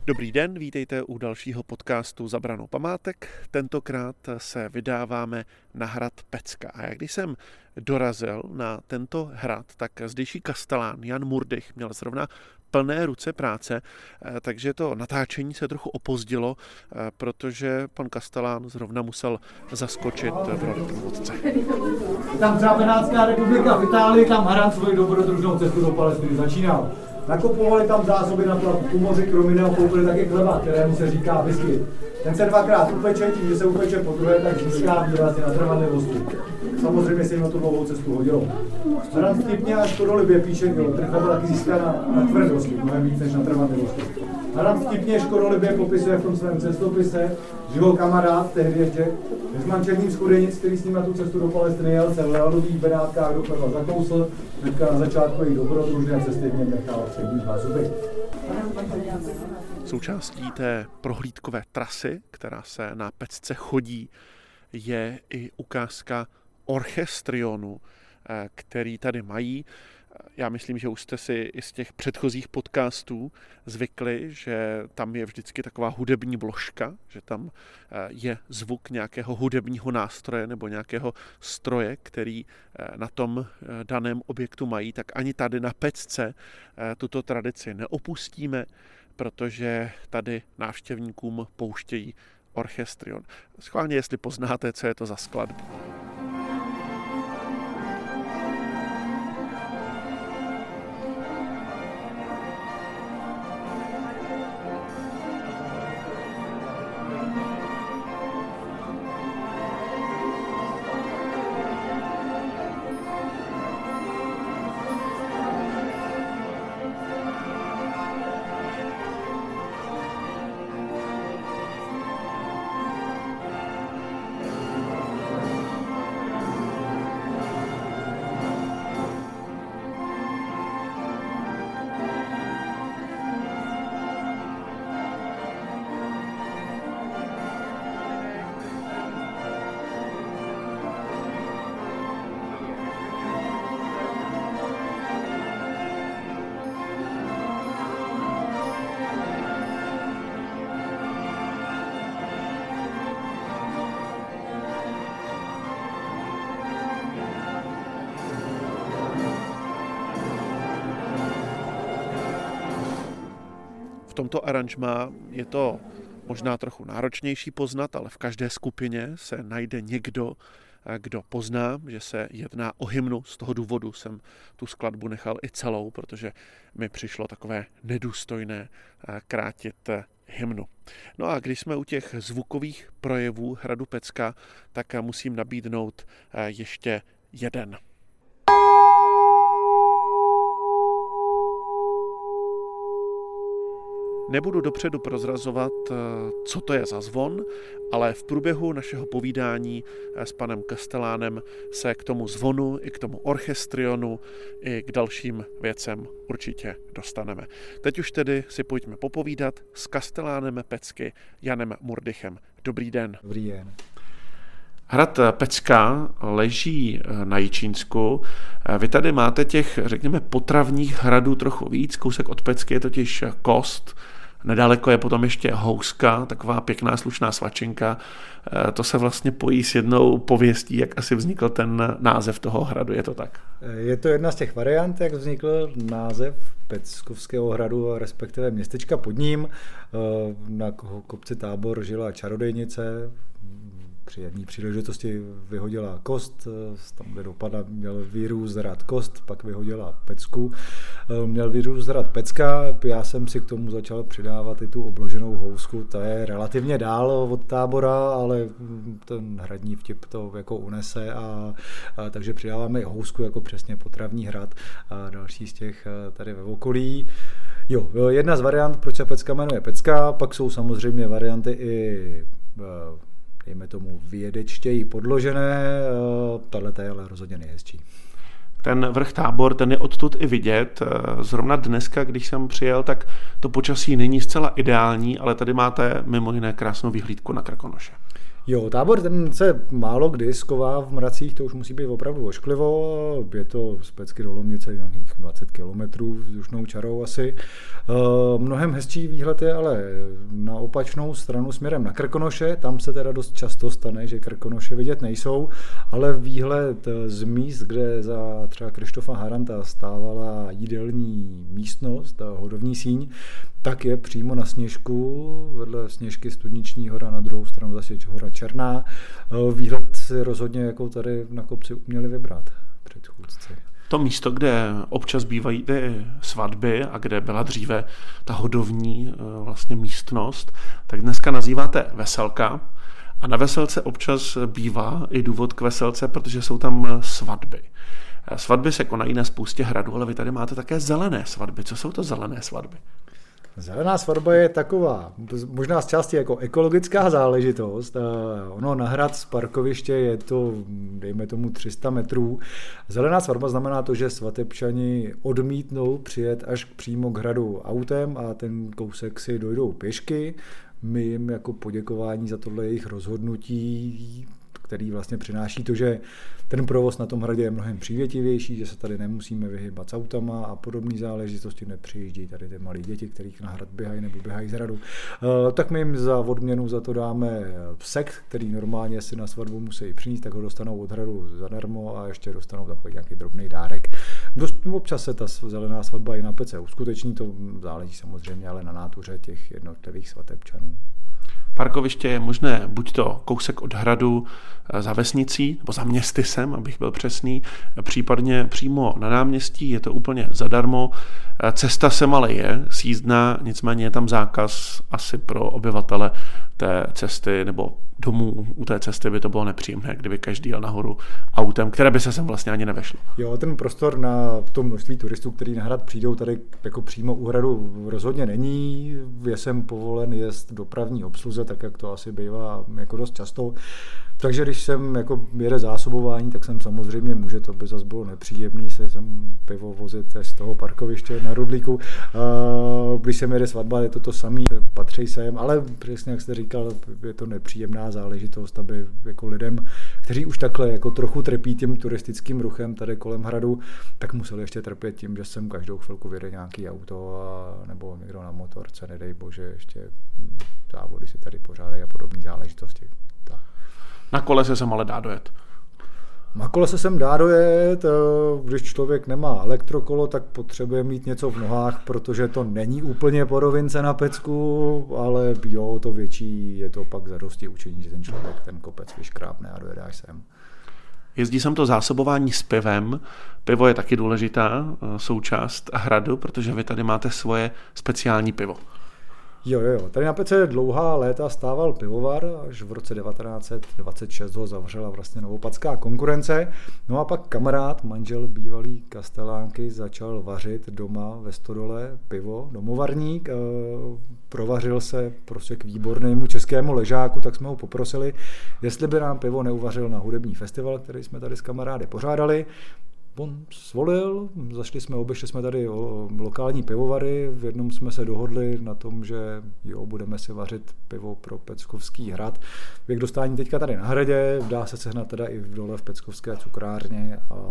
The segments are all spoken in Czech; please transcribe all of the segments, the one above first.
Dobrý den, vítejte u dalšího podcastu Za branou památek. Tentokrát se vydáváme na hrad Pecka. A když jsem dorazil na tento hrad, tak zdejší kastelán Jan Murdych měl zrovna plné ruce práce, takže to natáčení se trochu opozdilo, protože pan kastelán zrovna musel zaskočit v roli průvodce. Tam třeba Benátská republika v Itálii, tam Harant svoji dobrodružnou cestu do Palestiny začínal. Nakopovali tam zásoby na tu moři, kromě jiného koupili taky chleba, kterému se říká whisky. Ten se dvakrát upeče, tím, že se upeče po druhé, tak získá výrazně na trvanlivosti. Samozřejmě se jim na tu dlouhou cestu hodilo. Harant vtipně až škodolibě píše, ten chleba taky získá na tvrdosti, mnohem víc než na trvanlivosti. Harant vtipně škodolibě popisuje v tom svém cestopise, že ho kamarád, tehdy ještě nezmančený z Chudenic, který s ním na tu cestu do Palestiny jel, se v leodových Benátkách do chleba zakousl, hnedka na začátku její dobrodružné cesty v něm nechal přední dva zuby. Součástí té prohlídkové trasy, která se na Pecce chodí, je i ukázka orchestrionu, který tady mají. Já myslím, že už jste si i z těch předchozích podcastů zvykli, že tam je vždycky taková hudební vložka, že tam je zvuk nějakého hudebního nástroje nebo nějakého stroje, který na tom daném objektu mají, tak ani tady na Pecce tuto tradici neopustíme, protože tady návštěvníkům pouštějí orchestrion. Schválně, jestli poznáte, co je to za skladbu. V tomto aranžmá je to možná trochu náročnější poznat, ale v každé skupině se najde někdo, kdo pozná, že se jedná o hymnu. Z toho důvodu jsem tu skladbu nechal i celou, protože mi přišlo takové nedůstojné krátit hymnu. No a když jsme u těch zvukových projevů hradu Pecka, tak musím nabídnout ještě jeden. Nebudu dopředu prozrazovat, co to je za zvon, ale v průběhu našeho povídání s panem kastelánem se k tomu zvonu, i k tomu orchestrionu, i k dalším věcem určitě dostaneme. Teď už tedy si pojďme popovídat s kastelánem Pecky Janem Murdychem. Dobrý den. Dobrý den. Hrad Pecka leží na Jičínsku. Vy tady máte těch, řekněme, potravních hradů trochu víc. Kousek od Pecky je totiž Kost. Nedaleko je potom ještě Houska, taková pěkná slušná svačinka. To se vlastně pojí s jednou pověstí, jak asi vznikl ten název toho hradu, je to tak? Je to jedna z těch variant, jak vznikl název Peckovského hradu, respektive městečka pod ním. Na kopci Tábor žila čarodejnice, při jedné příležitosti vyhodila kost, tam, kde dopadla, měl vírus hrad Kost, pak vyhodila Pecku. Měl vírus hrad Pecka, já jsem si k tomu začal přidávat i tu obloženou housku, ta je relativně dál od Tábora, ale ten hradní vtip to jako unese, a takže přidáváme i housku jako přesně potravní hrad a další z těch tady ve okolí. Jo, jedna z variant, proč se Pecka jmenuje Pecka, pak jsou samozřejmě varianty i dejme tomu vědečtěji podložené, tahle je ale rozhodně nejhezčí. Ten vrch Tábor, ten je odtud i vidět. Zrovna dneska, když jsem přijel, tak to počasí není zcela ideální, ale tady máte mimo jiné krásnou vyhlídku na Krkonoše. Jo, Tábor ten se málo kdy sková v mracích, to už musí být opravdu ošklivo, je to z Pecky do Lomnice nějakých 20 kilometrů vzdušnou čarou asi. Mnohem hezčí výhled je ale na opačnou stranu směrem na Krkonoše, tam se teda dost často stane, že Krkonoše vidět nejsou, ale výhled z míst, kde za třeba Krištofa Haranta stávala jídelní místnost, hodovní síň, tak je přímo na Sněžku, vedle Sněžky Studniční hora, na druhou stranu zase hora Černá. Výhled si rozhodně jako tady na kopci uměli vybrat předchůdci. To místo, kde občas bývají ty svatby a kde byla dříve ta hodovní vlastně místnost, tak dneska nazýváte Veselka. A na Veselce občas bývá i důvod k veselce, protože jsou tam svatby. Svatby se konají na spoustě hradů, ale vy tady máte také zelené svatby. Co jsou to zelené svatby? Zelená svatba je taková, možná z části jako ekologická záležitost. Ono na hrad z parkoviště je to, dejme tomu, 300 metrů. Zelená svatba znamená to, že svatebčani odmítnou přijet až přímo k hradu autem a ten kousek si dojdou pěšky. My jim jako poděkování za tohle jejich rozhodnutí, který vlastně přináší to, že ten provoz na tom hradě je mnohem přívětivější, že se tady nemusíme vyhybat s autama a podobné záležitosti, nepřijíždějí tady ty malí děti, kterých na hrad běhají nebo běhají z hradu. Tak my jim za odměnu za to dáme psek, který normálně si na svatbu musí přinést, tak ho dostanou od hradu zadarmo a ještě dostanou takový nějaký drobný dárek. Dost občas se ta zelená svatba i na pece uskuteční, to záleží samozřejmě ale na nátuře těch jednotlivých svatebčanů. Parkoviště je možné buď to kousek od hradu za vesnicí, nebo za městysem, abych byl přesný, případně přímo na náměstí, je to úplně zadarmo. Cesta sem ale je sjízdná, nicméně je tam zákaz asi pro obyvatele té cesty, nebo domů u té cesty by to bylo nepříjemné, kdyby každý jel nahoru autem, které by se sem vlastně ani nevešlo. Jo, ten prostor na to množství turistů, kteří na hrad přijdou, tady jako přímo u hradu rozhodně není. Je sem povolen jest dopravní obsluze, tak jak to asi bývá jako dost často. Takže když sem jako jede zásobování, tak sem samozřejmě může, to by zase bylo nepříjemný se sem pivo vozit z toho parkoviště na Rudlíku. Když sem jede svatba, je to samý, patří sem, ale přesně jak jste říkal, je to nepříjemná záležitost, aby jako lidem, kteří už takhle jako trochu trpí tím turistickým ruchem tady kolem hradu, tak museli ještě trpět tím, že sem každou chvilku vyjede nějaký auto nebo někdo na motorce, nedej bože, ještě závody si tady pořádají a podobné záležitosti. Tak. Na kole se sem ale dá dojet. Na kole se sem dá dojet, když člověk nemá elektrokolo, tak potřebuje mít něco v nohách, protože to není úplně po rovince na pecku, ale jo, to větší je to pak zadosti učení, že ten člověk ten kopec vyškrábne a dojede až sem. Jezdí sem to zásobování s pivem. Pivo je taky důležitá součást hradu, protože vy tady máte svoje speciální pivo. Jo. Tady na Pece dlouhá léta stával pivovar, až v roce 1926 ho zavřela vlastně novopadská konkurence. No a pak kamarád, manžel bývalý Kastelánky, začal vařit doma ve stodole pivo, domovarník. Provařil se prostě k výbornému českému ležáku, tak jsme ho poprosili, jestli by nám pivo neuvařil na hudební festival, který jsme tady s kamarády pořádali. On svolil, obešli jsme tady lokální pivovary, v jednom jsme se dohodli na tom, že jo, budeme si vařit pivo pro Peckovský hrad. Věk dostání teďka tady na hradě, dá se sehnat teda i v dole v Peckovské cukrárně a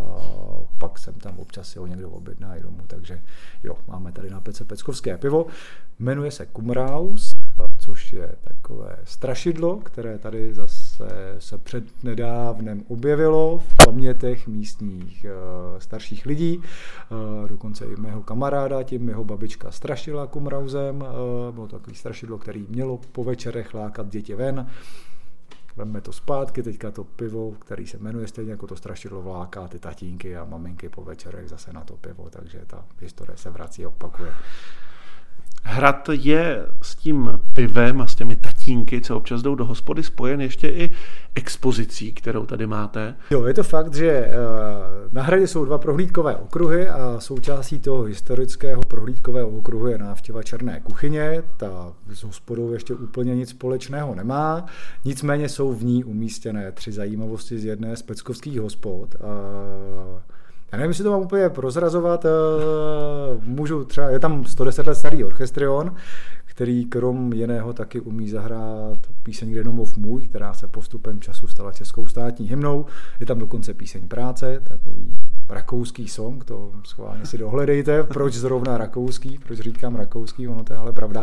pak sem tam občas si ho někdo objedná i domů, takže jo, máme tady na Pece Peckovské pivo. Jmenuje se Kumraus, což je takové strašidlo, které tady zase se před nedávnem objevilo v pamětech místních starších lidí, dokonce i mého kamaráda, tím jeho babička strašila Kumrausem, bylo to takový strašidlo, který mělo po večerech lákat děti ven. Vemme to zpátky, teďka to pivo, který se jmenuje stejně jako to strašidlo, vláká ty tatínky a maminky po večerech zase na to pivo, takže ta historie se vrací a opakuje. Hrad je s tím pivem a s těmi tatínky, co občas jdou do hospody, spojen ještě i expozicí, kterou tady máte. Jo, je to fakt, že na hradě jsou 2 prohlídkové okruhy a součástí toho historického prohlídkového okruhu je návštěva Černé kuchyně. Ta s hospodou ještě úplně nic společného nemá, nicméně jsou v ní umístěné 3 zajímavosti z jedné z peckovských hospod. Já nevím, jestli to mám úplně prozrazovat, můžu třeba, je tam 110 let starý orchestrion, který krom jiného taky umí zahrát píseň Kde domov můj, která se postupem času stala českou státní hymnou. Je tam dokonce píseň Práce, takový rakouský song, to schválně si dohledejte, proč zrovna rakouský, proč říkám rakouský, ono to je ale pravda.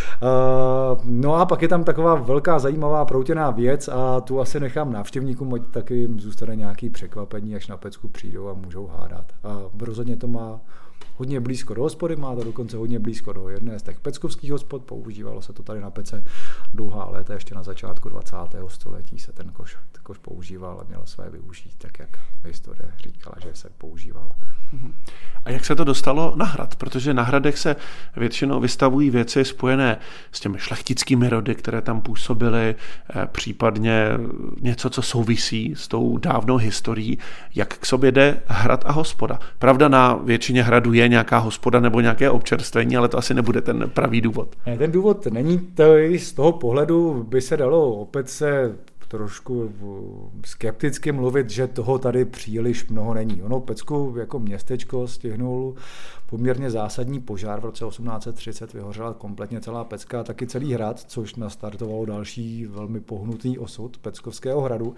No a pak je tam taková velká zajímavá proutěná věc a tu asi nechám návštěvníkům, ať taky jim zůstane nějaký překvapení, až na pecku přijdou a můžou hádat. A rozhodně to má hodně blízko do hospody, má to dokonce hodně blízko do jedné z těch peckovských hospod, používalo se to tady na pece dlouhá léta, ještě na začátku 20. století se ten koš používal a měl své využít, tak jak historie říkala, že se používal. A jak se to dostalo na hrad? Protože na hradech se většinou vystavují věci spojené s těmi šlechtickými rody, které tam působily, případně něco, co souvisí s tou dávnou historií. Jak k sobě jde hrad a hospoda? Pravda, na většině hradu je nějaká hospoda nebo nějaké občerstvení, ale to asi nebude ten pravý důvod. Ne, ten důvod není to, z toho pohledu by se dalo opět se trošku skepticky mluvit, že toho tady příliš mnoho není. Ono Pecku jako městečko stihnul poměrně zásadní požár. V roce 1830 vyhořela kompletně celá Pecka, taky celý hrad, což nastartovalo další velmi pohnutý osud Peckovského hradu.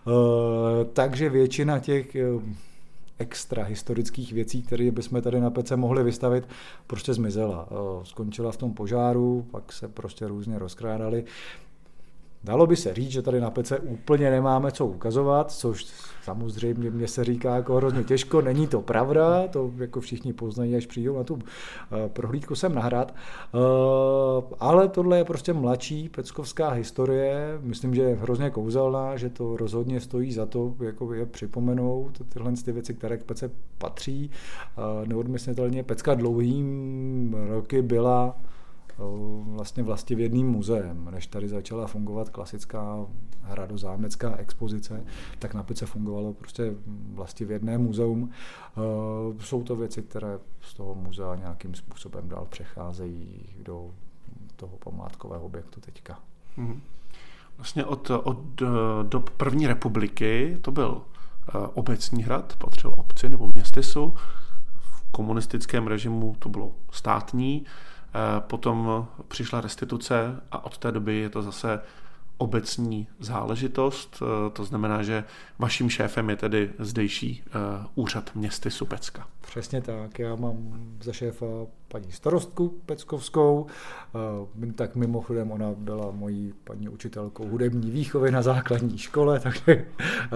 Takže většina těch extra historických věcí, které bychom tady na Pece mohli vystavit, prostě zmizela. Skončila v tom požáru, pak se prostě různě rozkrádali. Dalo by se říct, že tady na Pece úplně nemáme co ukazovat, což samozřejmě mě se říká jako hrozně těžko, není to pravda, to jako všichni poznají, až přijdou na tu prohlídku sem na hrad, ale tohle je prostě mladší peckovská historie, myslím, že je hrozně kouzelná, že to rozhodně stojí za to, jako je připomenout tyhle ty věci, které k Pece patří. Neodmyslitelně Pecka dlouhým roky byla vlastně vlastivědným muzeem. Než tady začala fungovat klasická hradozámecká expozice, tak na Pece fungovalo prostě vlastivědné muzeum. Jsou to věci, které z toho muzea nějakým způsobem dál přecházejí do toho památkového objektu teďka. Vlastně od dob první republiky to byl obecní hrad, patřil obci nebo městysu. V komunistickém režimu to bylo státní. Potom přišla restituce a od té doby je to zase obecní záležitost. To znamená, že vaším šéfem je tedy zdejší úřad městysu Pecka. Přesně tak. Já mám za šéfa paní starostku peckovskou. Tak mimochodem ona byla mojí paní učitelkou hudební výchovy na základní škole, takže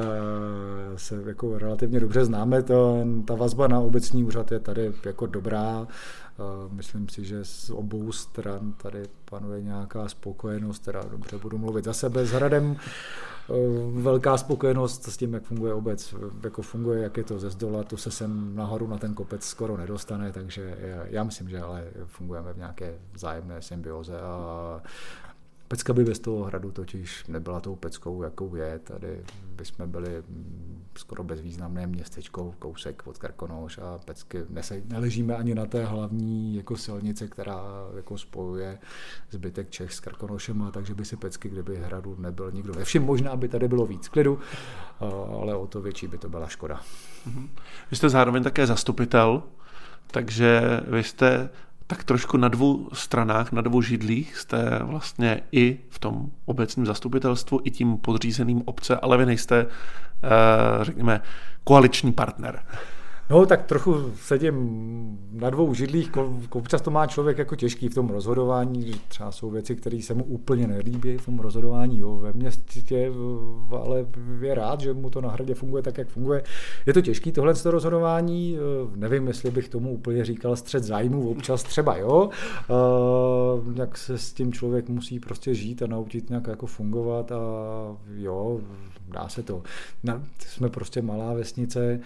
se jako relativně dobře známe. Ta vazba na obecní úřad je tady jako dobrá. Myslím si, že z obou stran tady panuje nějaká spokojenost, teda dobře budu mluvit za sebe s hradem. Velká spokojenost s tím, jak funguje obec, jako funguje, jak je to ze zdola, to se sem nahoru na ten kopec skoro nedostane, takže já myslím, že ale fungujeme v nějaké vzájemné symbioze a Pecka by bez toho hradu totiž nebyla tou Peckou, jakou je. Tady bychom byli skoro bezvýznamné městečko, kousek od Krkonoš a Pecky. Neležíme ani na té hlavní jako silnice, která jako spojuje zbytek Čech s Krkonošem, takže by si Pecky, kdyby hradu nebyl nikdo nevšiml. Možná by tady bylo víc klidu, ale o to větší by to byla škoda. Vy jste zároveň také zastupitel, takže vy jste tak trošku na dvou stranách, na dvou židlích jste vlastně i v tom obecním zastupitelstvu, i tím podřízeným obce, ale vy nejste, řekněme, koaliční partner. No, tak trochu sedím na dvou židlích, občas to má člověk jako těžký v tom rozhodování, třeba jsou věci, které se mu úplně nelíbí v tom rozhodování ve městě, ale je rád, že mu to na hradě funguje tak, jak funguje. Je to těžký tohle rozhodování, nevím, jestli bych tomu úplně říkal střet zájmů, občas třeba jo, jak se s tím člověk musí prostě žít a naučit nějak jako fungovat a jo, dá se to. Jsme prostě malá vesnice,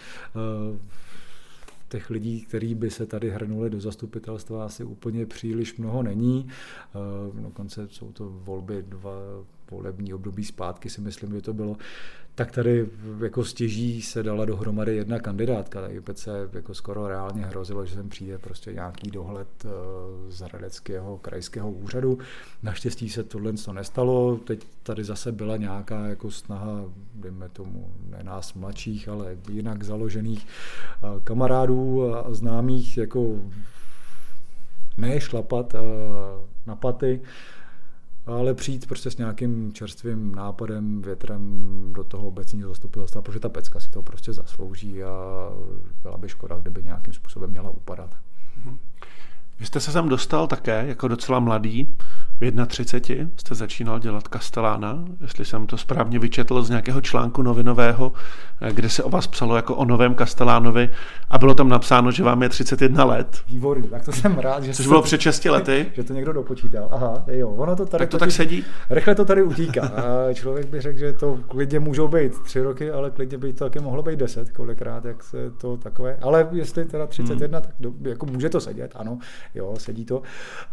těch lidí, kteří by se tady hrnuli do zastupitelstva, asi úplně příliš mnoho není. Dokonce jsou to volby 2 volební období zpátky, si myslím, že to bylo. Tak tady jako stěží se dala dohromady jedna kandidátka. Tady se jako skoro reálně hrozilo, že sem přijde prostě nějaký dohled z hradeckého krajského úřadu. Naštěstí se tohle nestalo. Teď tady zase byla nějaká jako snaha, dejme tomu, ne nás mladších, ale jinak založených kamarádů a známých jako ne šlapat na paty, ale přijít prostě s nějakým čerstvým nápadem, větrem do toho obecního zastupitelstva, protože ta pecka si to prostě zaslouží a byla by škoda, kdyby nějakým způsobem měla upadat. Vy jste se sem dostal také jako docela mladý, v 31 jste začínal dělat kastelána, jestli jsem to správně vyčetl z nějakého článku novinového, kde se o vás psalo jako o novém kastelánovi a bylo tam napsáno, že vám je 31 let. Výborný, tak to jsem rád, že což bylo před 6 lety. Že to někdo dopočítal. Aha, jo, ono to tady tak to tak sedí? Rychle to tady utíká. A člověk by řekl, že to klidně můžou být 3 roky, ale klidně by to taky mohlo být 10, kolikrát, jak se to takové. Ale jestli teda 31, tak jako může to sedět, ano, jo, sedí to.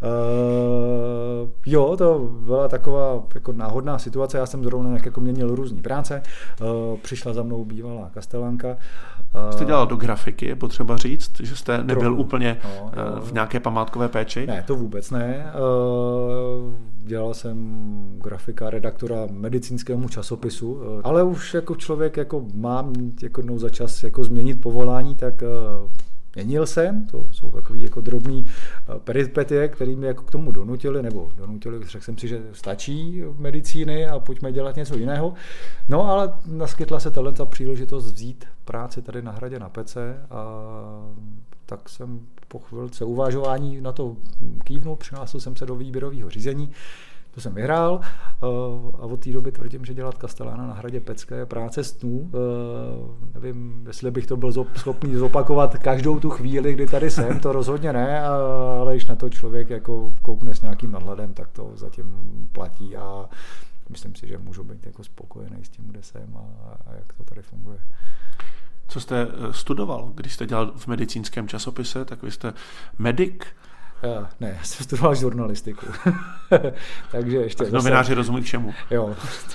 Jo, to byla taková jako náhodná situace, já jsem zrovna nějak jako měnil různý práce, přišla za mnou bývalá kastelánka. Jste dělal do grafiky, je potřeba říct, že jste nebyl úplně v nějaké památkové péči? Ne, to vůbec ne. Dělal jsem grafika, redaktora medicínskému časopisu, ale už jako člověk jako mám jako jednou za čas jako změnit povolání, tak měnil jsem, to jsou takový jako drobný peripetie, který mě jako k tomu donutili, řekl jsem si, že stačí medicíny a pojďme dělat něco jiného. No ale naskytla se ta příležitost vzít práci tady na Hradě na Pece a tak jsem po chvilce uvažování na to kývnul, přihlásil jsem se do výběrového řízení. To jsem vyhrál a od té doby tvrdím, že dělat kastelána na Hradě Pecké je práce snů. Nevím, jestli bych to byl schopný zopakovat každou tu chvíli, kdy tady jsem, to rozhodně ne, ale když na to člověk jako koukne s nějakým nadhledem, tak to zatím platí a myslím si, že můžu být jako spokojený s tím, kde jsem a jak to tady funguje. Co jste studoval, když jste dělal v medicínském časopise, tak vy jste medic? Ne, já jsem studoval žurnalistiku. Takže ještě tak novináři rozumí k čemu? Jo,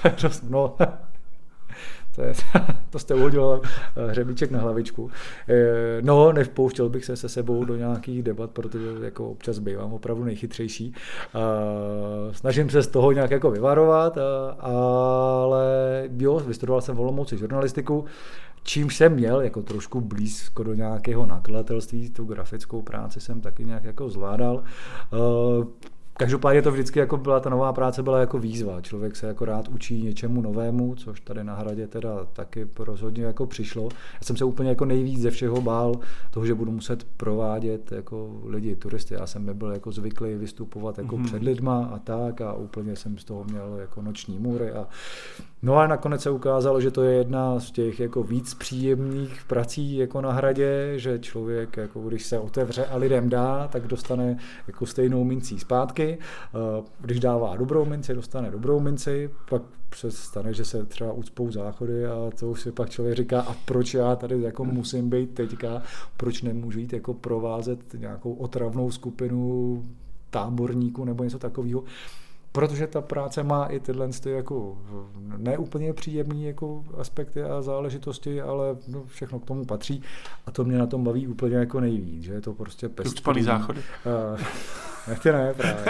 to jste uhodil hřebíček na hlavičku. No, nevpouštěl bych se sebou do nějakých debat, protože jako občas bývám opravdu nejchytřejší. Snažím se z toho nějak jako vyvarovat, ale jo, vystudoval jsem v Olomouci žurnalistiku, čímž jsem měl jako trošku blízko do nějakého nakladatelství, tu grafickou práci jsem taky nějak jako zvládal. Každopádně to vždycky jako byla, ta nová práce byla jako výzva. Člověk se jako rád učí něčemu novému, což tady na Hradě teda taky rozhodně jako přišlo. Já jsem se úplně jako nejvíc ze všeho bál toho, že budu muset provádět jako lidi, turisty. Já jsem nebyl jako zvyklý vystupovat jako před lidma a tak a úplně jsem z toho měl jako noční můry no a nakonec se ukázalo, že to je jedna z těch jako víc příjemných prací jako na Hradě, že člověk jako když se otevře a lidem dá, tak dostane jako stejnou mincí zpátky. Když dává dobrou minci, dostane dobrou minci, pak se stane, že se třeba ucpou záchody a to už si pak člověk říká, a proč já tady jako musím být teďka, proč nemůžu jít jako provázet nějakou otravnou skupinu táborníků nebo něco takového. Protože ta práce má i tyhle jako neúplně příjemné jako aspekty a záležitosti, ale všechno k tomu patří a to mě na tom baví úplně jako nejvíc, že je to prostě pestrý. Ucpaný záchody. Ne, právě.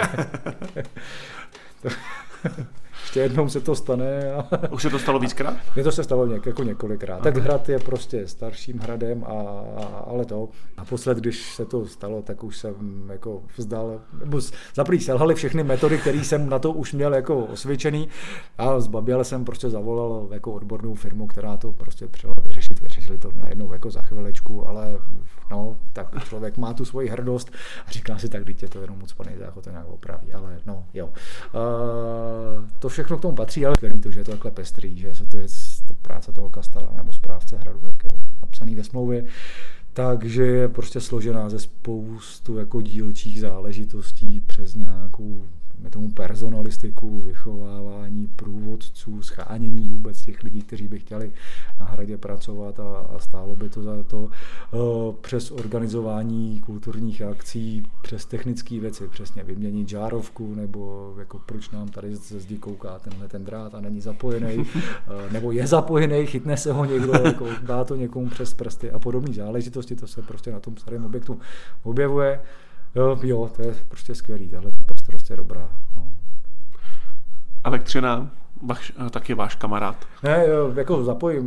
Ještě jednou se to stane. Už se to stalo víckrát? Mně to se stalo jako několikrát. Aha. Tak hrad je prostě starším hradem, ale to. Naposled, když se to stalo, tak už jsem jako vzdal, nebo zaprý selhaly všechny metody, které jsem na to už měl jako osvědčený a zbaběle jsem prostě zavolal jako odbornou firmu, která to prostě přijela vyřešit. Vyřešili to najednou jako za chvilečku, ale no, tak člověk má tu svoji hrdost a říká si, tak teď je to jenom ucpaný záchod, to nějak opraví, ale no, jo. To všechno k tomu patří, ale skvělý to, že je to takhle pestrý, že se to je práce toho kastela nebo správce hradu, jak je napsaný ve smlouvě, takže je prostě složená ze spoustu jako dílčích záležitostí přes nějakou tomu personalistiku, vychovávání průvodců, schánění vůbec těch lidí, kteří by chtěli na Hradě pracovat a stálo by to za to, přes organizování kulturních akcí, přes technické věci, přesně vyměnit žárovku, nebo jako proč nám tady ze zdi kouká tenhle ten drát a není zapojený, nebo je zapojený, chytne se ho někdo, jako dá to někomu přes prsty a podobné záležitosti, to se prostě na tom starém objektu objevuje. Jo, to je prostě skvělý, tahle ta pestrost je dobrá. No. Elektřina, taky váš kamarád? Ne, jako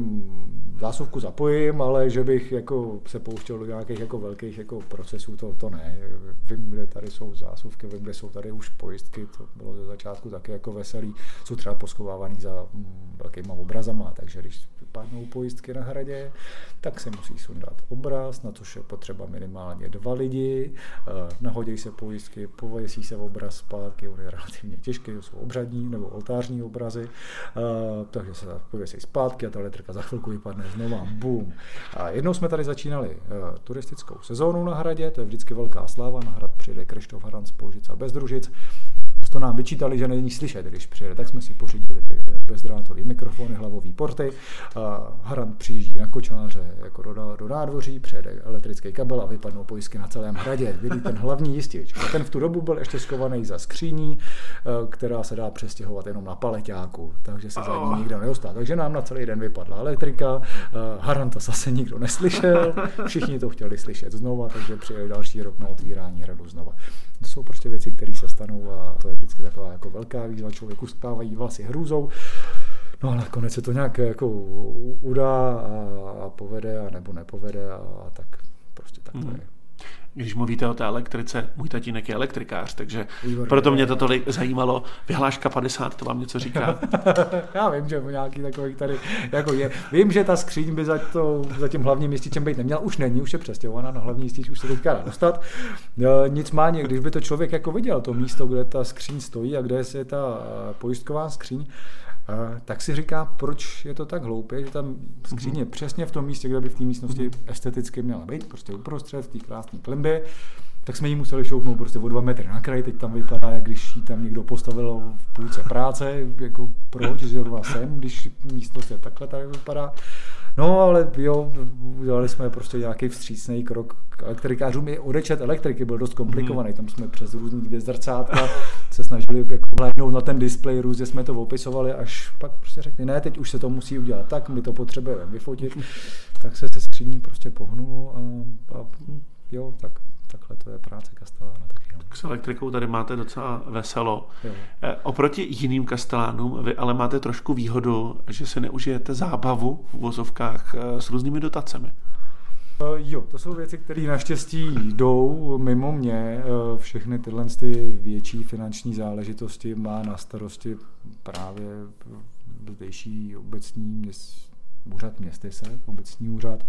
zásuvku zapojím, ale že bych jako se pouštěl do nějakých jako velkých jako procesů, to ne. Vím, kde tady jsou zásuvky, vím, kde jsou tady už pojistky, to bylo ze začátku taky jako veselý. Jsou třeba poschovávaný za velkýma obrazama, takže když vypadnou pojistky na hradě, tak se musí sundat obraz, na což je potřeba minimálně 2 lidi, nahodí se pojistky, pověsí se obraz zpátky, on je relativně těžký, to jsou obřadní nebo oltářní obrazy, takže se pověsí zpátky a ta elektrika za chvilku vypadne znova, bum. A jednou jsme tady začínali turistickou sezónu na hradě, to je vždycky velká sláva, na hrad přijde Krištof Harant z Polžic a Bezdružic. To nám vyčítali, že není slyšet, když přijede, tak jsme si pořídili ty bezdrátové mikrofony, hlavové porty. Harant přijíždí na kočáře jako do nádvoří, přijede elektrický kabel a vypadnou pojistky na celém hradě. Vidí ten hlavní jistič. A ten v tu dobu byl ještě schovaný za skříní, která se dá přestěhovat jenom na paleťáku, takže se za ní nikdo neostál. Takže nám na celý den vypadla elektrika, Haranta zase nikdo neslyšel, všichni to chtěli slyšet znova, takže přijeli další rok na otvírání hradu znova. To jsou prostě věci, které se stanou a to je vždycky taková jako velká výzva, člověku stávají vlasy hrůzou. No ale nakonec se to nějak jako udá a povede a nebo nepovede a tak prostě tak to je. Když mluvíte o té elektrice, můj tatínek je elektrikář, takže proto mě to tolik zajímalo. Vyhláška 50, to vám něco říká? Já vím, že nějaký takový tady jako je. Vím, že ta skříň by za tím hlavním jističem být neměla. Už není, už je přestěhovaná na hlavní jistič, už se teďka dá dostat. Nicméně, když by to člověk jako viděl, to místo, kde ta skříň stojí a kde je ta pojistková skříň, tak si říká, proč je to tak hloupé, že tam skříň je přesně v tom místě, kde by v té místnosti esteticky měla být, prostě uprostřed, v té krásné klimbě, tak jsme jí museli šoupnout prostě o 2 metry na kraj, teď tam vypadá, jak když jí tam někdo postavil v půlce práce, jako proč, že zrovna sem, když místnost je takhle tady vypadá. No, ale jo, udělali jsme prostě nějaký vstřícný krok k elektrikářům. I odečet elektriky byl dost komplikovaný, tam jsme přes různý 2 zrcátka se snažili jako hlédnout na ten displej, různě jsme to opisovali, až pak prostě řekli, ne, teď už se to musí udělat tak, my to potřebujeme vyfotit, tak se skříní prostě pohnulo a jo, takhle to je práce kastelána taky. No. S elektrikou tady máte docela veselo. Jo. Oproti jiným kastelánům vy ale máte trošku výhodu, že si neužijete zábavu v uvozovkách s různými dotacemi. Jo, to jsou věci, které naštěstí jdou mimo mě. Všechny tyhle ty větší finanční záležitosti má na starosti právě zdejší obecní úřad Městyse, obecní úřad.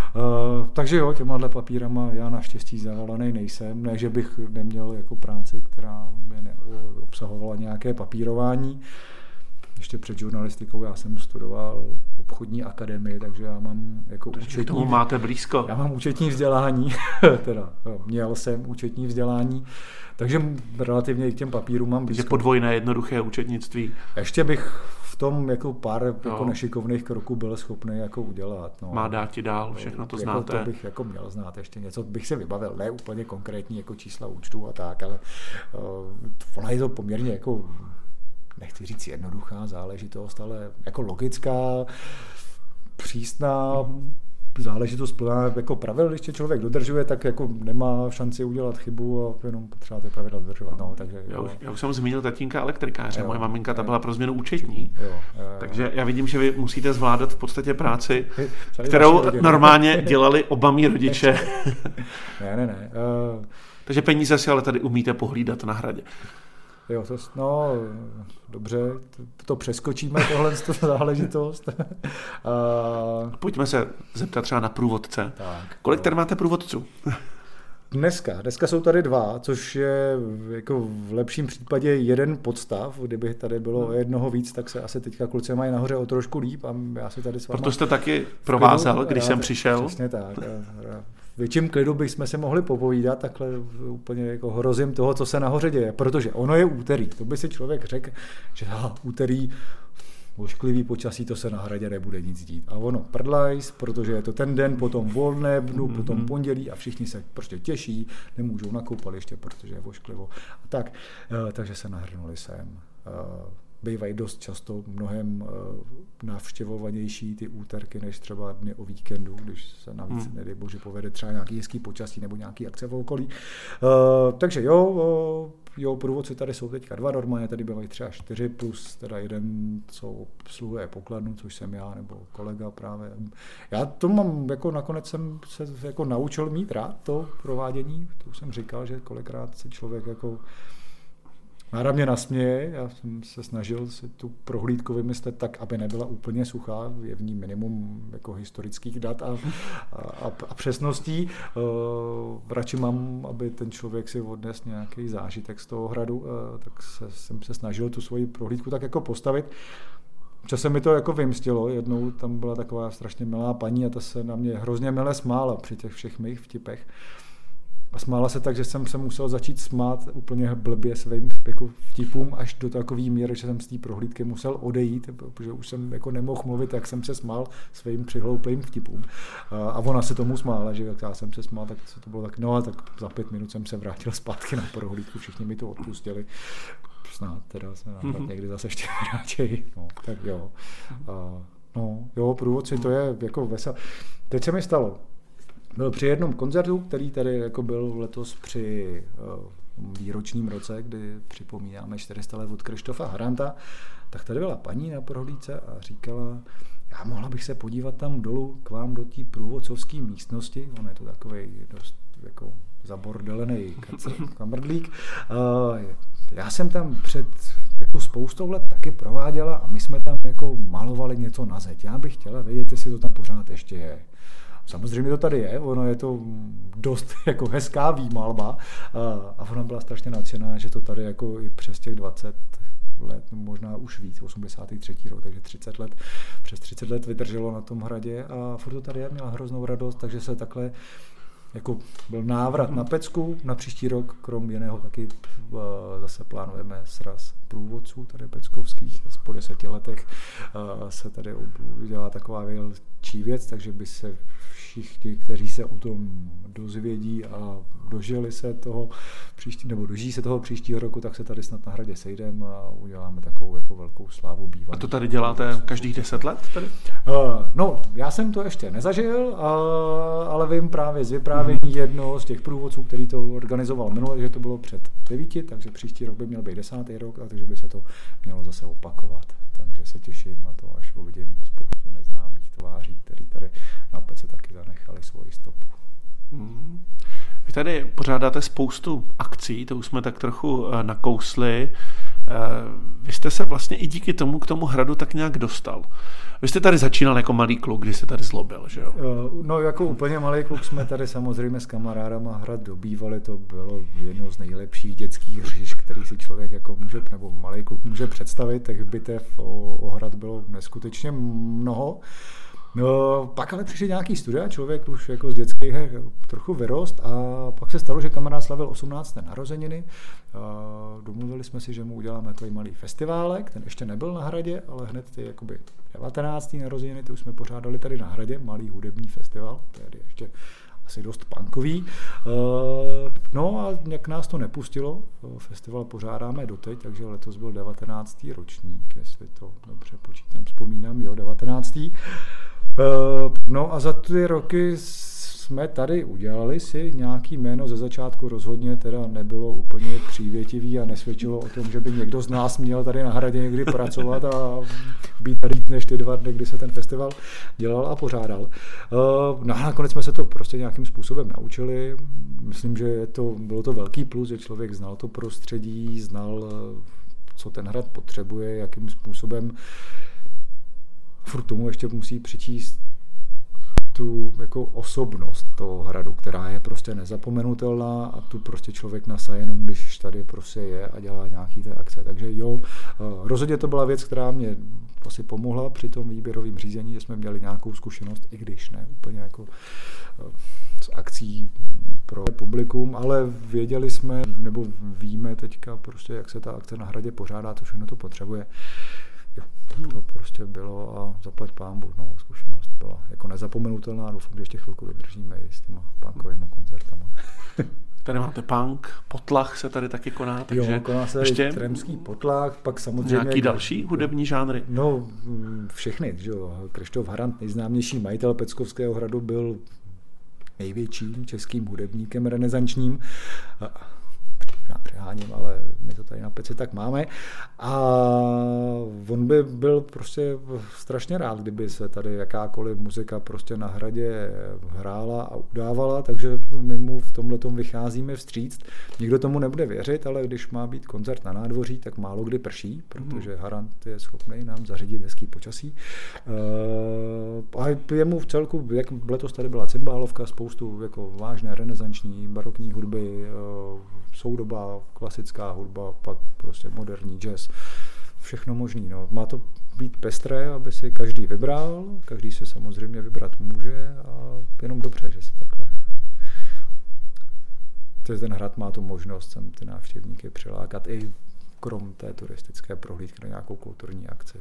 Takže jo, těmahle papírama já naštěstí zavalený nejsem. Ne, že bych neměl jako práci, která by obsahovala nějaké papírování. Ještě před žurnalistikou já jsem studoval obchodní akademii, takže já mám jako účetní. K tomu máte blízko. Já mám účetní vzdělání, měl jsem účetní vzdělání, takže relativně k těm papírům mám blízko. Takže podvojné jednoduché účetnictví. Ještě bych v tom jako pár jako nešikovných kroků byl schopný jako udělat. No. Má dát ti dál, všechno to znáte. To bych jako měl znát, ještě něco bych se vybavil, ne úplně konkrétní jako čísla účtů a tak, ale ona je to poměrně jako, nechci říct jednoduchá záležitost, ale jako logická, přísná záležitost plná jako pravidel, když tě člověk dodržuje, tak jako nemá šanci udělat chybu a jenom potřeba ty pravidla dodržovat. No, takže, já už jsem zmínil tatínka elektrikáře, moje maminka ta byla pro změnu účetní, takže já vidím, že vy musíte zvládat v podstatě práci, kterou normálně dělali oba mý rodiče. Ne. Takže peníze si ale tady umíte pohlídat na hradě. Jo, dobře, to přeskočíme, tohle záležitost. Pojďme se zeptat třeba na průvodce. Tak, kolik tady máte průvodců? Dneska jsou tady 2, což je jako v lepším případě jeden podstav. Kdyby tady bylo jednoho víc, tak se asi teďka kluci mají nahoře o trošku líp a já si tady s váma... Proto jste taky provázal, když jsem přišel. Přesně tak. Větším klidu bychom se mohli popovídat, takhle úplně jako hrozím toho, co se nahoře děje, protože ono je úterý. To by si člověk řekl, že úterý ošklivý počasí, to se na hradě nebude nic dít. A ono prdlajs, protože je to ten den, potom volné dnu, potom pondělí a všichni se prostě těší, nemůžou na koupaliště, protože je ošklivo. A tak, takže se nahrnuli sem. bývají dost často mnohem navštěvovanější ty úterky, než třeba dny o víkendu, když se navíc, nedej bože, povede třeba nějaký hezký počasí nebo nějaký akce v okolí. Takže jo, průvodci tady jsou teďka 2, normálně tady bývají třeba 4, plus teda jeden, co obsluhuje pokladnu, což jsem já nebo kolega právě. Já to mám, jako nakonec jsem se jako naučil mít rád to provádění, to už jsem říkal, že kolikrát se člověk jako náramně nasměje, já jsem se snažil si tu prohlídku vymyslet tak, aby nebyla úplně suchá, je v ní minimum jako historických dat a přesností. Radši mám, aby ten člověk si odnes nějaký zážitek z toho hradu, tak jsem se snažil tu svoji prohlídku tak jako postavit. Časem mi to jako vymstilo, jednou tam byla taková strašně milá paní a ta se na mě hrozně mile smála při těch všech mých vtipech. A smála se tak, že jsem se musel začít smát úplně blbě svým jako vtipům až do takové míry, že jsem z té prohlídky musel odejít, protože už jsem jako nemohl mluvit, jak jsem se smál svým přihlouplým vtipům. A ona se tomu smála, že jak já jsem se smál, tak to bylo tak, no a tak za 5 minut jsem se vrátil zpátky na prohlídku, všichni mi to odpustili. Snad teda se někdy zase ještě vrátějí. No, tak jo. Jo, průvodci, to je jako vesel. Teď se mi stalo. Byl při jednom koncertu, který tady jako byl letos při výročním roce, kdy připomínáme 400 let od Krištofa Haranta, tak tady byla paní na prohlídce a říkala, já mohla bych se podívat tam dolů k vám do té průvodcovské místnosti, on je to takovej dost jako zabordelený kamrdlík. Já jsem tam před jako spoustou let taky prováděla a my jsme tam jako malovali něco na zeď. Já bych chtěla vědět, jestli to tam pořád ještě je. Samozřejmě to tady je, ono je to dost jako hezká výmalba a ona byla strašně nadšená, že to tady jako i přes těch 20 let, možná už víc, 83. rok, takže 30 let, přes 30 let vydrželo na tom hradě a furt to tady je, měla hroznou radost, takže se takhle jako byl návrat na Pecku, na příští rok, krom jiného taky zase plánujeme sraz průvodců tady peckovských, po 10 letech se tady udělá taková větší věc, takže by se všichni, kteří se o tom dozvědí a dožijí se toho příštího roku, tak se tady snad na hradě sejdeme a uděláme takovou jako velkou slávu bývalých. A to tady děláte každých 10 let? Tady? No, já jsem to ještě nezažil, ale vím právě z vyprávění jednoho z těch průvodců, který to organizoval minule, že to bylo před 9, takže příští rok by měl být 10. rok, a takže by se to mělo zase opakovat. Takže se těším na to, až uvidím spoustu neznámých tváří, který tady na Pece taky zanechali svoji stopu. Vy tady pořádáte spoustu akcí, to už jsme tak trochu nakousli. Vy jste se vlastně i díky tomu k tomu hradu tak nějak dostal. Vy jste tady začínal jako malý kluk, když jste tady zlobil, že jo? No jako úplně malý kluk jsme tady samozřejmě s kamarádama hrad dobývali, to bylo jedno z nejlepších dětských hřišť, který si člověk jako může, nebo malý kluk může představit, těch bitev o hrad bylo neskutečně mnoho. No, pak ale přišli nějaký studia, člověk už jako z dětských her trochu vyrost a pak se stalo, že kamarád slavil 18. narozeniny. Domluvili jsme si, že mu uděláme takový malý festiválek, ten ještě nebyl na hradě, ale hned ty jakoby 19. narozeniny, ty už jsme pořádali tady na hradě, malý hudební festival, tedy ještě asi dost punkový. No a jak nás to nepustilo, festival pořádáme doteď, takže letos byl 19. ročník, jestli to dobře počítám, vzpomínám, jo, 19. No a za ty roky jsme tady udělali si nějaký jméno, ze začátku rozhodně teda nebylo úplně přívětivý a nesvědčilo o tom, že by někdo z nás měl tady na hradě někdy pracovat a být tady než ty 2 dny, kdy se ten festival dělal a pořádal. No a nakonec jsme se to prostě nějakým způsobem naučili. Myslím, že bylo to velký plus, že člověk znal to prostředí, znal, co ten hrad potřebuje, jakým způsobem. Furt tomu ještě musí přičíst tu jako osobnost toho hradu, která je prostě nezapomenutelná a tu prostě člověk nasaje jenom, když tady prostě je a dělá nějaký té akce. Takže jo, rozhodně to byla věc, která mě asi pomohla při tom výběrovém řízení, že jsme měli nějakou zkušenost, i když ne úplně jako s akcí pro publikum, ale věděli jsme, nebo víme teďka prostě, jak se ta akce na hradě pořádá, to všechno to potřebuje. Jo, to prostě bylo a zaplať pánbůh, no, zkušenost byla jako nezapomenutelná, doufám, že ještě chvilku vydržíme i s těma punkovými koncertama. Tady máte punk, Potlach se tady taky koná, takže jo, koná se ještě Tremský Potlach, pak samozřejmě... Nějaký další hudební žánry? No, všechny, že jo. Krištof Harant, nejznámější majitel Peckovského hradu, byl největším českým hudebníkem renesančním. Přeháním, ale my to tady na Peci tak máme. A on by byl prostě strašně rád, kdyby se tady jakákoliv muzika prostě na hradě hrála a udávala, takže my mu v tomhletom vycházíme vstříc. Nikdo tomu nebude věřit, ale když má být koncert na nádvoří, tak málo kdy prší, protože Harant je schopný nám zařídit hezký počasí. A jemu v celku, jak letos tady byla cymbálovka, spoustu jako vážné renesanční, barokní hudby, soudoba, klasická hudba, pak prostě moderní jazz, všechno možný. No. Má to být pestré, aby si každý vybral, každý si samozřejmě vybrat může a jenom dobře, že se takhle. Ten hrad má tu možnost sem ty návštěvníky přilákat i krom té turistické prohlídky na nějakou kulturní akci.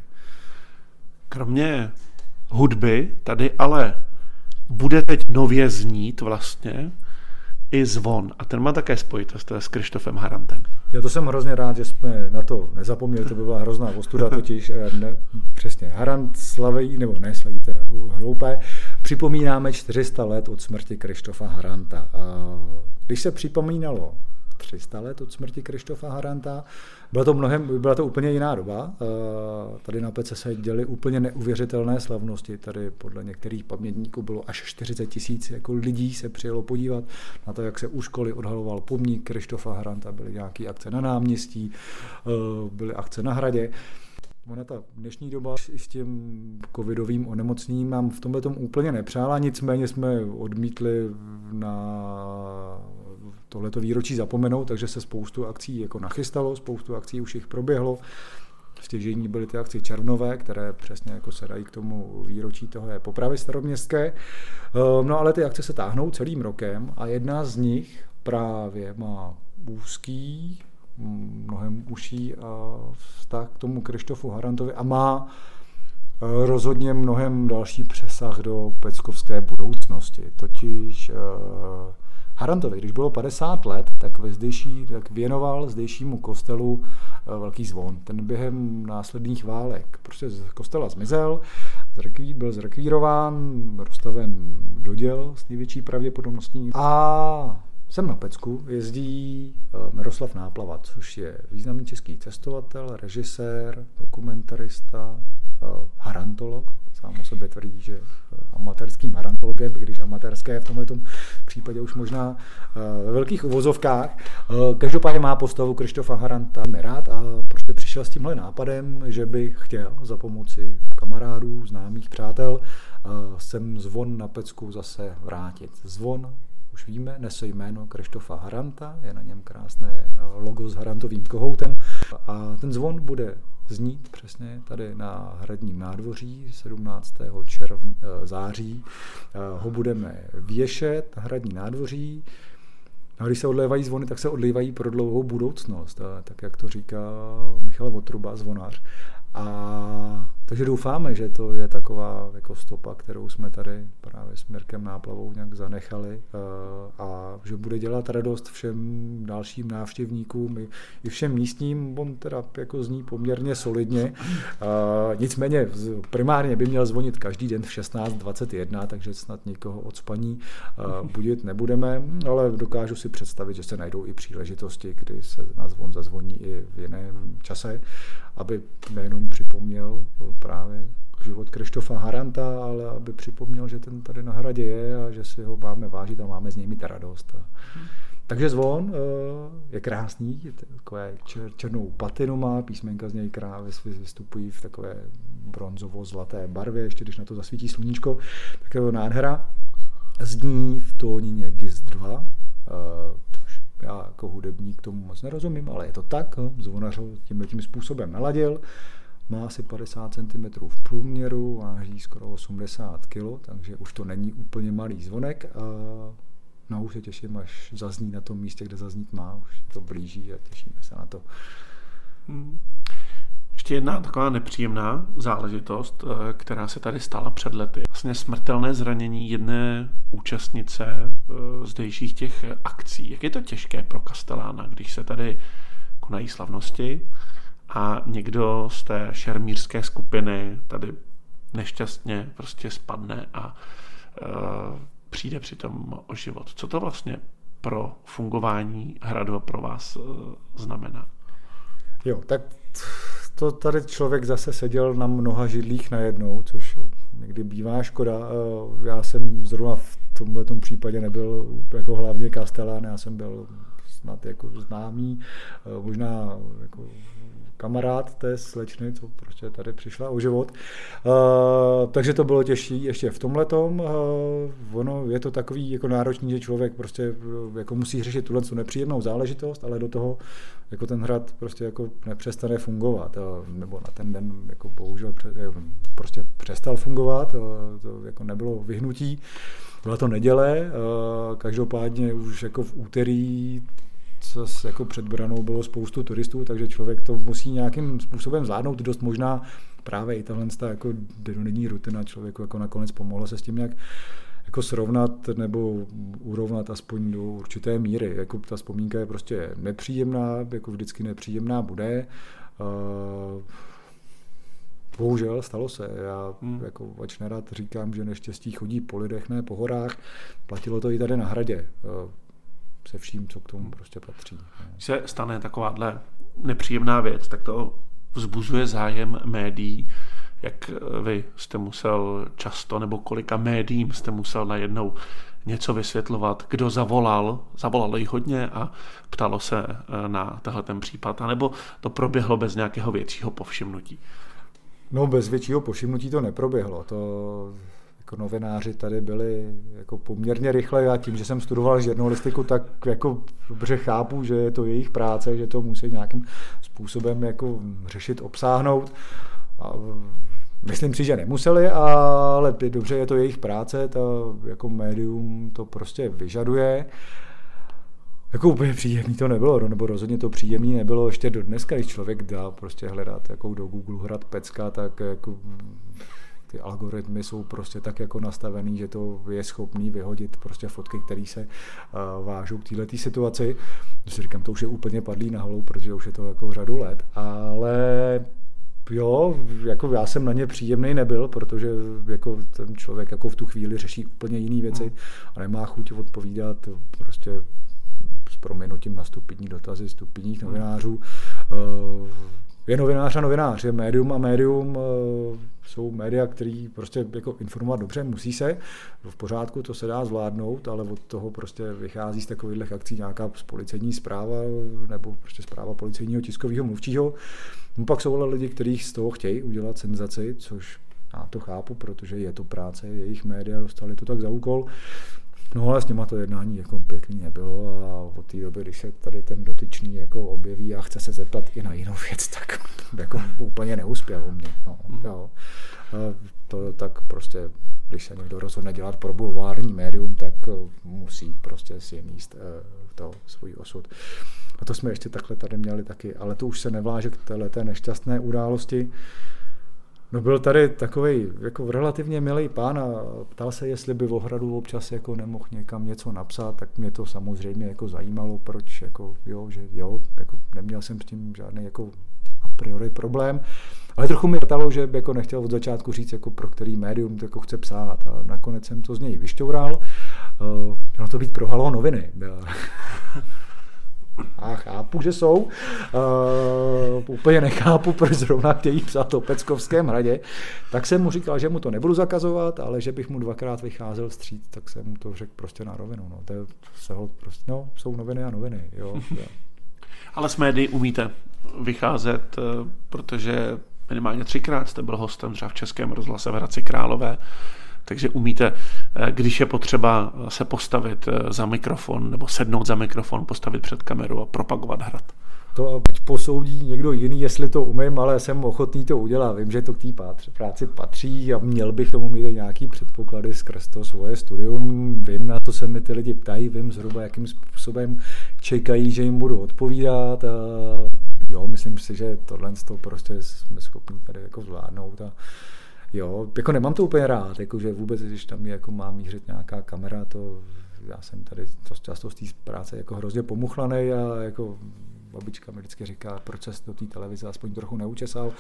Kromě hudby tady ale bude teď nově znít vlastně i zvon. A ten má také spojitost s Krištofem Harantem. Já to jsem hrozně rád, že jsme na to nezapomněli, to by byla hrozná ostuda, totiž přesně Harant slaví, nebo ne slaví, to je hloupé, připomínáme 400 let od smrti Krištofa Haranta. A když se připomínalo 300 let od smrti Krištofa Haranta. Byla to úplně jiná doba. Tady na Pece se děly úplně neuvěřitelné slavnosti. Tady podle některých pamětníků bylo až 40 000 jako lidí se přijelo podívat na to, jak se u školy odhaloval pomník Krištofa Haranta. Byly nějaké akce na náměstí, byly akce na hradě. Ona ta dnešní doba s tím covidovým onemocněním nám v tomhletom úplně nepřála, nicméně jsme odmítli na tohleto výročí zapomenout, takže se spoustu akcí jako nachystalo, spoustu akcí už jich proběhlo. Stěžejní byly ty akce červnové, které přesně jako se dají k tomu výročí toho je popravy staroměstské. No ale ty akce se táhnou celým rokem a jedna z nich právě má úzký, mnohem užší vztah k tomu Krištofu Harantovi a má rozhodně mnohem další přesah do peckovské budoucnosti. Totiž Harantovi, když bylo 50 let, tak věnoval zdejšímu kostelu velký zvon. Ten během následných válek prostě z kostela zmizel, byl zrekvírován, rozstaven do děl s největší pravděpodobností. A sem na Pecku jezdí Miroslav Náplava, což je významný český cestovatel, režisér, dokumentarista, harantolog. Sám o sobě tvrdí, že amatérským harantologem, i když amatérské v tomto případě už možná ve velkých uvozovkách. Každopádně má postavu Krištofa Haranta rád a prostě přišel s tímhle nápadem, že by chtěl za pomoci kamarádů, známých, přátel sem zvon na Pecku zase vrátit. Zvon, už víme, nese jméno Krištofa Haranta, je na něm krásné logo s harantovým kohoutem a ten zvon bude znít přesně tady na hradním nádvoří 17. září. Ho budeme věšet na hradní nádvoří. A když se odlévají zvony, tak se odlévají pro dlouhou budoucnost, tak jak to říká Michal Votruba, zvonář. Takže doufáme, že to je taková jako stopa, kterou jsme tady právě s Mirkem Náplavou nějak zanechali a že bude dělat radost všem dalším návštěvníkům i všem místním. On teda jako zní poměrně solidně. Nicméně primárně by měl zvonit každý den v 16:21, takže snad nikoho od spaní budit nebudeme, ale dokážu si představit, že se najdou i příležitosti, kdy se na zvon zazvoní i v jiném čase, aby nejenom připomněl právě život Krištofa Haranta, ale aby připomněl, že ten tady na hradě je a že si ho máme vážit a máme z něj mít radost. Takže zvon je krásný, je takové černou patinu má, písmenka z něj vystupují v takové bronzovo-zlaté barvě, ještě když na to zasvítí sluníčko, tak je to nádhera. Zní v tónině GIS 2, já jako hudebník tomu moc nerozumím, ale je to tak, zvonař ho tímhletím způsobem naladil, má asi 50 cm v průměru, váží skoro 80 kg, takže už to není úplně malý zvonek a už se těším, až zazní na tom místě, kde zaznít má, už to blíží a těšíme se na to. Ještě ještě jedna taková nepříjemná záležitost, která se tady stala před lety. Vlastně smrtelné zranění jedné účastnice zdejších těch akcí. Jak je to těžké pro Castellana, když se tady konají slavnosti a někdo z té šermířské skupiny tady nešťastně prostě spadne a přijde přitom o život. Co to vlastně pro fungování hradu pro vás znamená? Jo, tak to tady člověk zase seděl na mnoha židlích najednou, což někdy bývá škoda. Já jsem zrovna v tomhletom případě nebyl jako hlavně Castellán, já jsem byl snad jako známý, možná jako kamarád té slečny, co prostě tady přišla o život. Takže to bylo těžší ještě v tomhletom. Ono je to takový jako náročný, že člověk prostě jako musí řešit tuhle nepříjemnou záležitost, ale do toho jako ten hrad prostě jako nepřestane fungovat. Nebo na ten den jako bohužel prostě přestal fungovat, to jako nebylo vyhnutí. Byla to neděle, každopádně už jako v úterý jako před branou bylo spoustu turistů, takže člověk to musí nějakým způsobem zvládnout. Dost možná právě i tahle jako denní rutina člověku jako nakonec pomohla se s tím nějak jako srovnat nebo urovnat aspoň do určité míry. Jako ta vzpomínka je prostě nepříjemná, jako vždycky nepříjemná bude. Bohužel stalo se. Já jako ač nerad říkám, že neštěstí chodí po lidech, ne po horách. Platilo to i tady na hradě. Se vším, co k tomu prostě patří. Když se stane takováhle nepříjemná věc, tak to vzbuzuje zájem médií. Jak vy jste musel často, nebo kolika médiím jste musel najednou něco vysvětlovat, kdo zavolal jich hodně a ptalo se na tenhle ten případ, anebo to proběhlo bez nějakého většího povšimnutí? No, bez většího povšimnutí to neproběhlo. To jako novináři tady byli jako poměrně rychle. Já tím, že jsem studoval žurnalistiku, tak jako dobře chápu, že je to jejich práce, že to musí nějakým způsobem jako řešit, obsáhnout. A myslím si, že nemuseli, ale dobře, je to jejich práce, to jako médium to prostě vyžaduje. Jako úplně příjemný to nebylo, nebo rozhodně to příjemný nebylo ještě do dneska, když člověk dá prostě hledat jako do Google Hrad Pecka, tak jako ty algoritmy jsou prostě tak jako nastavený, že to je schopný vyhodit prostě fotky, které se vážou k této situaci. To si říkám, to už je úplně padlý na hlavu, protože už je to jako řadu let, ale jo, jako já jsem na ně příjemný nebyl, protože jako ten člověk jako v tu chvíli řeší úplně jiné věci a nemá chuť odpovídat prostě s prominutím na stupidní dotazy stupidních novinářů. Je novinář a novinář, je médium a médium, jsou média, který prostě jako informovat dobře, musí se, v pořádku, to se dá zvládnout, ale od toho prostě vychází z takových akcí nějaká policejní zpráva nebo prostě zpráva policejního tiskového mluvčího. No pak jsou ale lidi, kteří z toho chtějí udělat senzaci, což já to chápu, protože je to práce, jejich média dostali to tak za úkol. No ale s nima to jednání jako pěkný nebylo a od té doby, když se tady ten dotyčný jako objeví a chce se zeptat i na jinou věc, tak jako úplně neuspěl u mě. No, jo. To tak prostě, když se někdo rozhodne dělat pro bulvární médium, tak musí prostě si míst to svůj osud. A to jsme ještě takhle tady měli taky, ale to už se nevláže k téhleté nešťastné události. No byl tady takovej jako relativně milý pán a ptal se, jestli by v Ohradu občas jako nemohl někam něco napsat, tak mě to samozřejmě jako zajímalo, proč jako jako neměl jsem s tím žádný jako a priori problém, ale trochu mi vrtalo, že jako nechtěl od začátku říct, jako pro který médium to jako chce psát a nakonec jsem to z něj vyšťoural. Mělo to být pro Halo noviny. A chápu, že jsou. Úplně nechápu, proč zrovna chtějí psát o Peckovském hradě. Tak jsem mu říkal, že mu to nebudu zakazovat, ale že bych mu dvakrát vycházel vstříc, tak jsem mu to řekl prostě na rovinu. No, to je, prostě, jsou noviny a noviny. Jo. Ale s médií umíte vycházet, protože minimálně 3krát jste byl hostem třeba v Českém rozhlase v Hradci Králové. Takže umíte, když je potřeba se postavit za mikrofon nebo sednout za mikrofon, postavit před kameru a propagovat hrad. To ať posoudí někdo jiný, jestli to umím, ale jsem ochotný to udělat. Vím, že to k té práci patří a měl bych tomu mít nějaký předpoklady skrz to svoje studium. Vím, na to se mi ty lidi ptají, vím zhruba, jakým způsobem čekají, že jim budu odpovídat. jo, myslím si, že tohle z toho prostě jsme schopni tady jako zvládnout a jo, jako nemám to úplně rád, jakože vůbec, když tam jako má mířit nějaká kamera, to já jsem tady často z té práce jako hrozně pomuchlanej a jako babička mi vždycky říká, proč se do té televize aspoň trochu neučesal.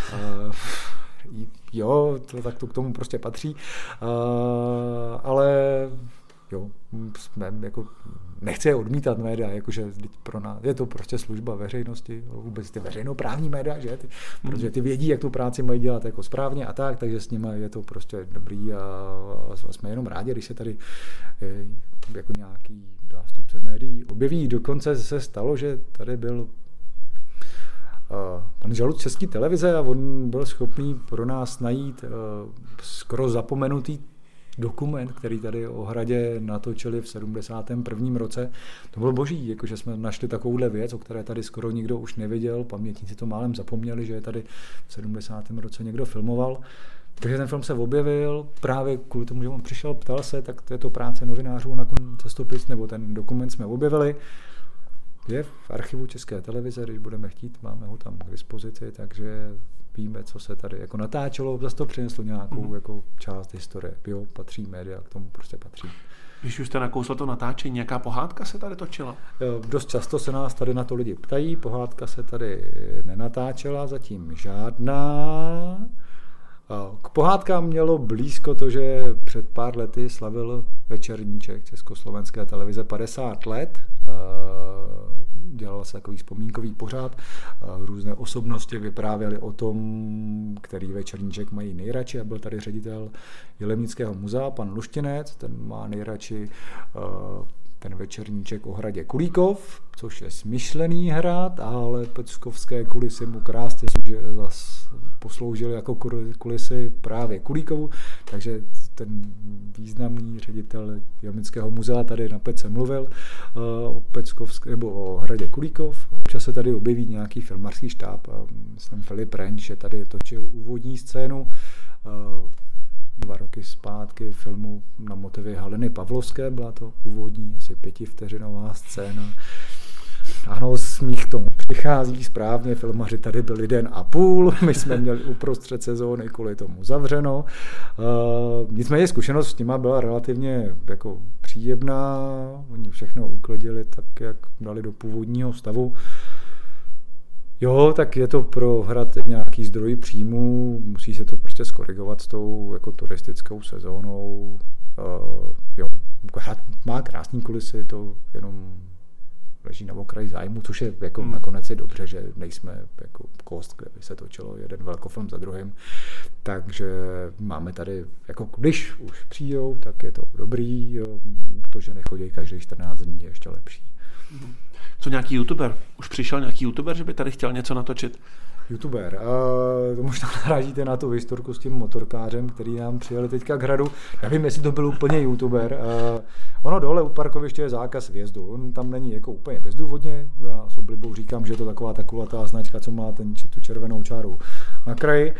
Jo, tak to k tomu prostě patří, ale jo, jsme jako nechci je odmítat média, jakože pro nás je to prostě služba veřejnosti, vůbec ty veřejnoprávní média, že? Protože ty vědí, jak tu práci mají dělat jako správně a tak, takže s nimi je to prostě dobrý a jsme jenom rádi, když se tady jako nějaký zástupce médií objeví. Dokonce se stalo, že tady byl pan žalud České televize a on byl schopný pro nás najít skoro zapomenutý dokument, který tady o Hradě natočili v 71. roce. To bylo boží, jakože jsme našli takovouhle věc, o které tady skoro nikdo už nevěděl. Pamětníci to málem zapomněli, že je tady v 70. roce někdo filmoval. Takže ten film se objevil právě kvůli tomu, že on přišel, ptal se, tak to je to práce novinářů na cestopis, nebo ten dokument jsme objevili. Je v archivu České televize, když budeme chtít, máme ho tam k dispozici, takže víme, co se tady jako natáčelo, zase to přineslo nějakou jako část historie. Jo, patří média, k tomu prostě patří. Když už jste nakousl to natáčení, nějaká pohádka se tady točila? Dost často se nás tady na to lidi ptají, pohádka se tady nenatáčela, zatím žádná. K pohádkám mělo blízko to, že před pár lety slavil Večerníček Československé televize 50 let. Dělal se takový vzpomínkový pořad. Různé osobnosti vyprávěly o tom, který Večerníček mají nejradši. A byl tady ředitel Jilemnického muzea, pan Luštěnec, ten má nejradši ten Večerníček o hradě Kulíkov, což je smyšlený hrad, ale peckovské kulisy mu krásně posloužily jako kulisy právě Kulíkovu, takže ten významný ředitel Jilemnického muzea tady na Pece mluvil o peckovské, nebo o hradě Kulíkov. Občas se tady objeví nějaký filmařský štáb, myslím Filip Renč, tady točil úvodní scénu 2 roky zpátky filmu na motivy Haliny Pavlovské, byla to úvodní asi 5vteřinová scéna. Ano, smích tomu přichází správně, filmaři tady byl 1,5, my jsme měli uprostřed sezóny kvůli tomu zavřeno. Nicméně zkušenost s nima byla relativně jako příjemná, oni všechno uklidili tak, jak dali do původního stavu. Jo, tak je to pro hrad nějaký zdroj příjmů, musí se to prostě skorigovat s tou jako turistickou sezónou. Jo, hrad má krásný kulisy, to jenom leží na okraji zájmu, což je jako nakonec je dobře, že nejsme jako Kost, kde by se točilo jeden velkofilm za druhým. Takže máme tady, jako když už přijdou, tak je to dobrý, jo, to, že nechodí každý 14 dní, je ještě lepší. Co nějaký youtuber? Už přišel nějaký youtuber, že by tady chtěl něco natočit? YouTuber. To možná narážíte na tu historku s tím motorkářem, který nám přijeli teďka k hradu. Nevím, jestli to byl úplně YouTuber. Ono dole u parkoviště je zákaz vjezdu. On tam není jako úplně bezdůvodně. Já s oblibou říkám, že je to taková ta kulatá značka, co má tu červenou čáru na kraji.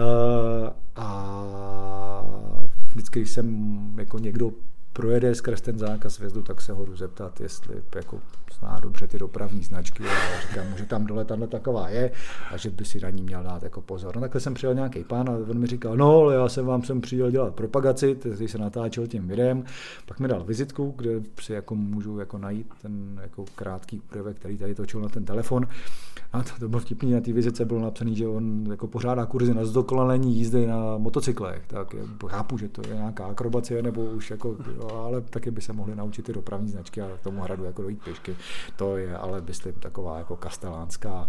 A vždycky, když jsem jako někdo projede skrz ten zákaz vjezdu, tak se ho jdu zeptat, jestli jako zná dobře ty dopravní značky a říkám mu, že tam dole tahle taková je a že by si na ní měl dát jako pozor. No takhle jsem přijel nějaký pán a on mi říkal, no ale já jsem vám sem přijel dělat propagaci, když se natáčel tím videem, pak mi dal vizitku, kde si jako můžu jako najít ten jako krátký úryvek, který tady točil na ten telefon. A to bylo vtipný, na té vizitce bylo napsané, že on jako pořádá kurzy na zdokonalení jízdy na motocyklech, tak chápu, že to je nějaká akrobacie nebo už jako, ale taky by se mohli naučit ty dopravní značky a k tomu hradu jako dojít pěšky. To je ale myslím taková jako kastelánská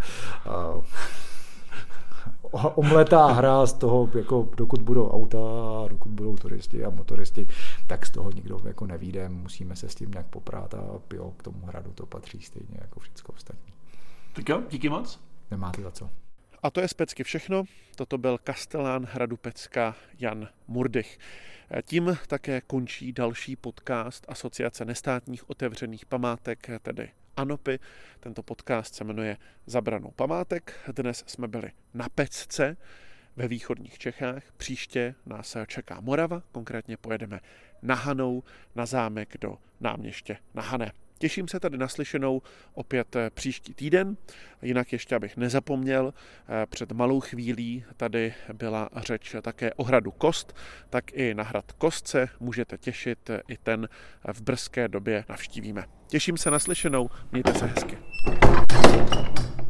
omletá hra z toho, jako dokud budou auta, dokud budou turisti a motoristi, tak z toho nikdo jako nevyjde, musíme se s tím nějak poprát a jo, k tomu hradu to patří stejně jako všechno ostatní. Tak jo, díky moc. Nemáte za co. A to je z Pecky všechno. Toto byl kastelán hradu Pecka Jan Murdych. Tím také končí další podcast Asociace nestátních otevřených památek, tedy ANOPy. Tento podcast se jmenuje Za branou památek. Dnes jsme byli na Pecce ve východních Čechách. Příště nás čeká Morava, konkrétně pojedeme na Hanou, na zámek do Náměště na Hané. Těším se tady naslyšenou opět příští týden. Jinak ještě, abych nezapomněl, před malou chvílí tady byla řeč také o hradu Kost, tak i na hrad Kost se můžete těšit, i ten v brzké době navštívíme. Těším se naslyšenou, mějte se hezky.